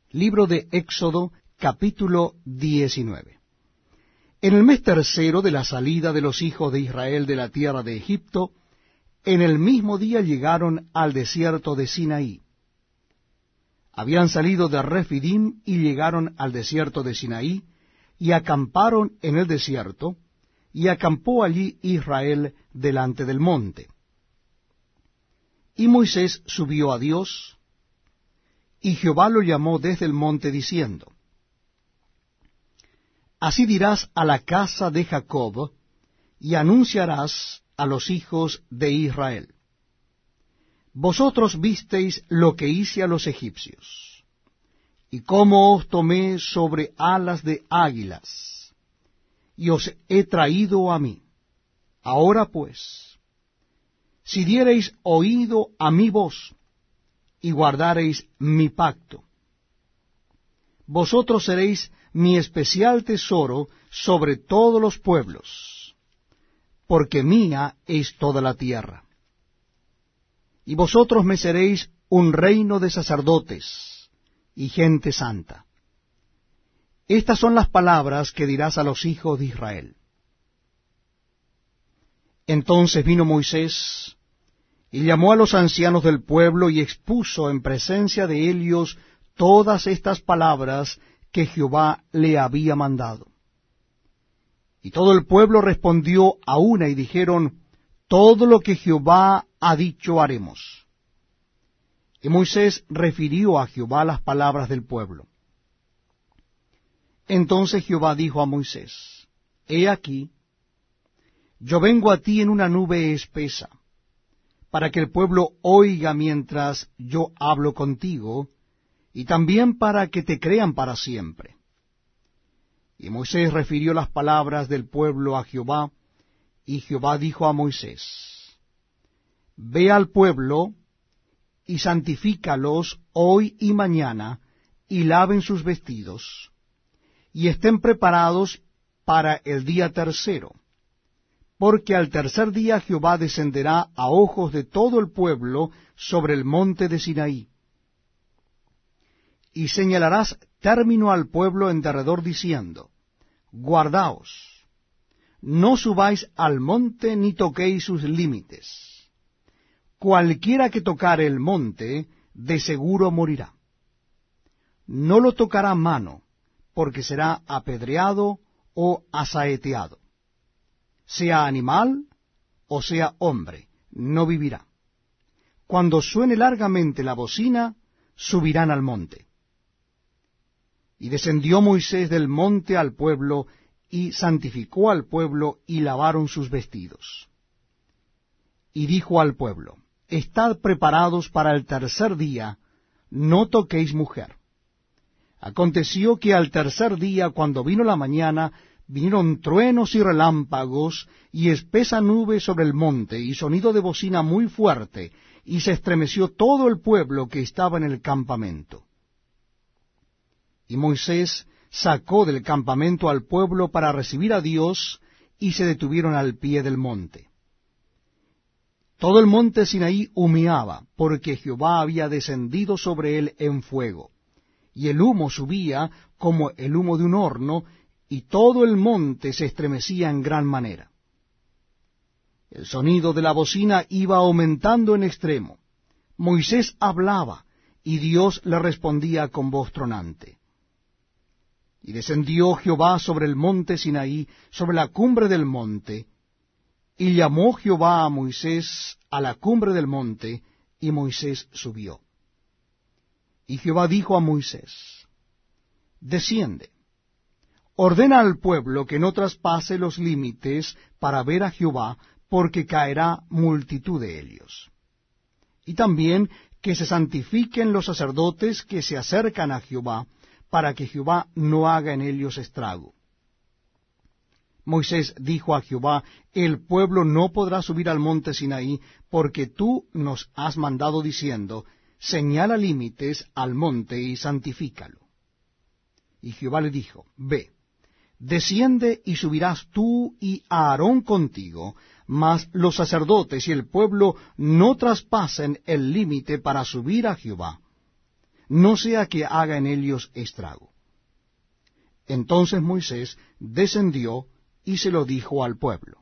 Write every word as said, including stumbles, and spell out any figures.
Libro de Éxodo, capítulo diecinueve. En el mes tercero de la salida de los hijos de Israel de la tierra de Egipto, en el mismo día llegaron al desierto de Sinaí. Habían salido de Refidim y llegaron al desierto de Sinaí, y acamparon en el desierto, y acampó allí Israel delante del monte. Y Moisés subió a Dios, y Jehová lo llamó desde el monte diciendo: Así dirás a la casa de Jacob, y anunciarás a los hijos de Israel: Vosotros visteis lo que hice a los egipcios, y cómo os tomé sobre alas de águilas, y os he traído a mí. Ahora pues, si diereis oído a mi voz, y guardareis mi pacto, vosotros seréis mi especial tesoro sobre todos los pueblos, porque mía es toda la tierra. Y vosotros me seréis un reino de sacerdotes y gente santa. Estas son las palabras que dirás a los hijos de Israel. Entonces vino Moisés y llamó a los ancianos del pueblo y expuso en presencia de ellos todas estas palabras que Jehová le había mandado. Y todo el pueblo respondió a una y dijeron: Todo lo que Jehová ha dicho haremos. Y Moisés refirió a Jehová las palabras del pueblo. Entonces Jehová dijo a Moisés: He aquí, yo vengo a ti en una nube espesa, para que el pueblo oiga mientras yo hablo contigo, y también para que te crean para siempre. Y Moisés refirió las palabras del pueblo a Jehová, y Jehová dijo a Moisés: Ve al pueblo, y santifícalos hoy y mañana, y laven sus vestidos, y estén preparados para el día tercero, porque al tercer día Jehová descenderá a ojos de todo el pueblo sobre el monte de Sinaí. Y señalarás término al pueblo en derredor diciendo: Guardaos, no subáis al monte ni toquéis sus límites. Cualquiera que tocare el monte, de seguro morirá. No lo tocará mano, porque será apedreado o asaeteado. Sea animal o sea hombre, no vivirá. Cuando suene largamente la bocina, subirán al monte. Y descendió Moisés del monte al pueblo, y santificó al pueblo, y lavaron sus vestidos. Y dijo al pueblo: Estad preparados para el tercer día, no toquéis mujer. Aconteció que al tercer día, cuando vino la mañana, vinieron truenos y relámpagos, y espesa nube sobre el monte, y sonido de bocina muy fuerte, y se estremeció todo el pueblo que estaba en el campamento. Y Moisés sacó del campamento al pueblo para recibir a Dios, y se detuvieron al pie del monte. Todo el monte Sinaí humeaba, porque Jehová había descendido sobre él en fuego, y el humo subía como el humo de un horno, y todo el monte se estremecía en gran manera. El sonido de la bocina iba aumentando en extremo. Moisés hablaba, y Dios le respondía con voz tronante. Y descendió Jehová sobre el monte Sinaí, sobre la cumbre del monte, y llamó Jehová a Moisés a la cumbre del monte, y Moisés subió. Y Jehová dijo a Moisés: Desciende, ordena al pueblo que no traspase los límites para ver a Jehová, porque caerá multitud de ellos. Y también que se santifiquen los sacerdotes que se acercan a Jehová, para que Jehová no haga en ellos estrago. Moisés dijo a Jehová: El pueblo no podrá subir al monte Sinaí, porque tú nos has mandado diciendo: Señala límites al monte y santifícalo. Y Jehová le dijo: Ve, desciende y subirás tú y Aarón contigo, mas los sacerdotes y el pueblo no traspasen el límite para subir a Jehová. no sea que haga en ellos estrago. Entonces Moisés descendió y se lo dijo al pueblo.